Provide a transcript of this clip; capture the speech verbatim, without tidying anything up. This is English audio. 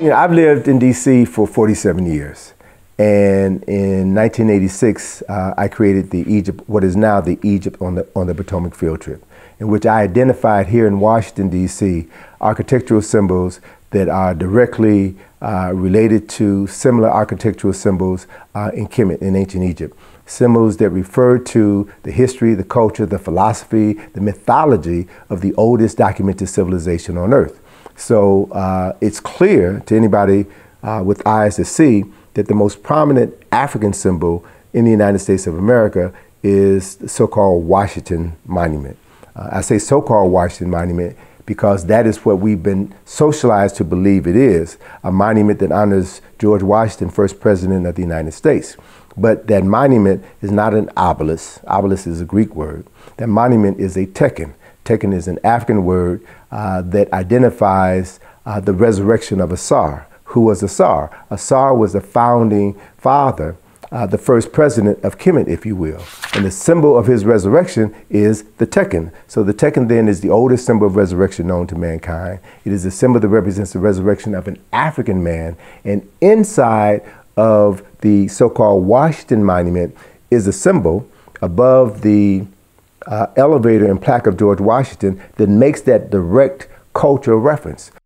You know, I've lived in D C for forty-seven years. And in nineteen eighty-six, uh, I created the Egypt, what is now the Egypt on the, on the Potomac field trip, in which I identified here in Washington, D C, architectural symbols that are directly uh, related to similar architectural symbols uh, in Kemet, in ancient Egypt. Symbols that refer to the history, the culture, the philosophy, the mythology of the oldest documented civilization on Earth. So uh, it's clear to anybody uh, with eyes to see that the most prominent African symbol in the United States of America is the so-called Washington Monument. Uh, I say so-called Washington Monument because that is what we've been socialized to believe it is, a monument that honors George Washington, first president of the United States. But that monument is not an obelisk. Obelisk is a Greek word. That monument is a tekhen. Tekhen is an African word uh, that identifies uh, the resurrection of Asar. Who was Asar? Asar was the founding father, uh, the first president of Kemet, if you will. And the symbol of his resurrection is the tekhen. So the tekhen then is the oldest symbol of resurrection known to mankind. It is a symbol that represents the resurrection of an African man. And inside of the so-called Washington Monument is a symbol above the uh, elevator and plaque of George Washington that makes that direct cultural reference.